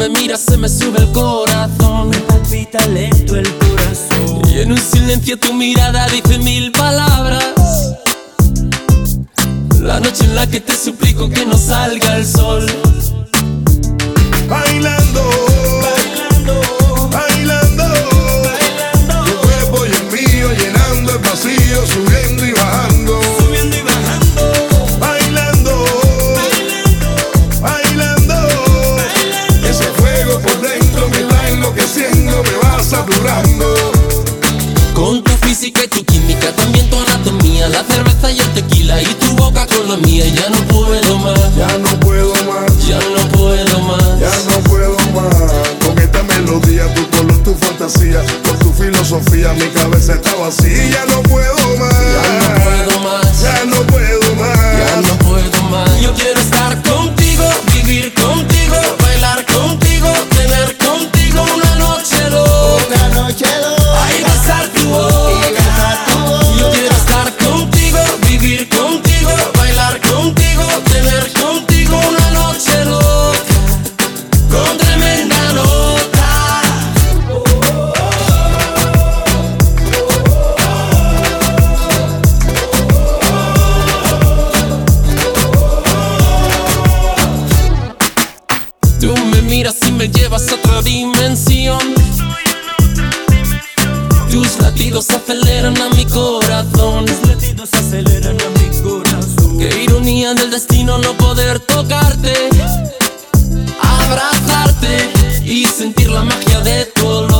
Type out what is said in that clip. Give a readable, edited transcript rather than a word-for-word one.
me miras se me sube el corazón. Me palpita lento el corazón. Y en un silencio tu mirada dice mil palabras. La noche en la que te suplico que no salga el sol. Bailando, Bailando, bailando, bailando, tu cuerpo y el mío llenando el vacío, subiendo y bajando. subiendo y bajando. Bailando, Bailando, bailando, bailando. ese fuego por dentro me está enloqueciendo, me va saturando. Con tu física y tu química, también tu anatomía, la cerveza y el tequila y tu boca con la mía. Ya no puedo más, Ya no puedo más, ya no puedo más. ya no puedo más. Con esta melodía, tu color, tu fantasía, con tu filosofía, mi cabeza está vacía. Ya no puedo más, Ya no puedo más, ya no puedo más. ya no puedo más. Yo quiero estar contigo, vivir contigo, bailar contigo, tener contigo una noche loca. Una noche loca. Ay, besar tu boca. Yo quiero estar contigo, vivir contigo, bailar contigo, tener contigo una noche loca, con tremenda nota. Tú me miras y me llevas a otra dimensión. Tus latidos aceleran a mi corazón. Los latidos aceleran a mi corazón. Qué ironía del destino no poder tocarte, abrazarte y sentir la magia de tu olor.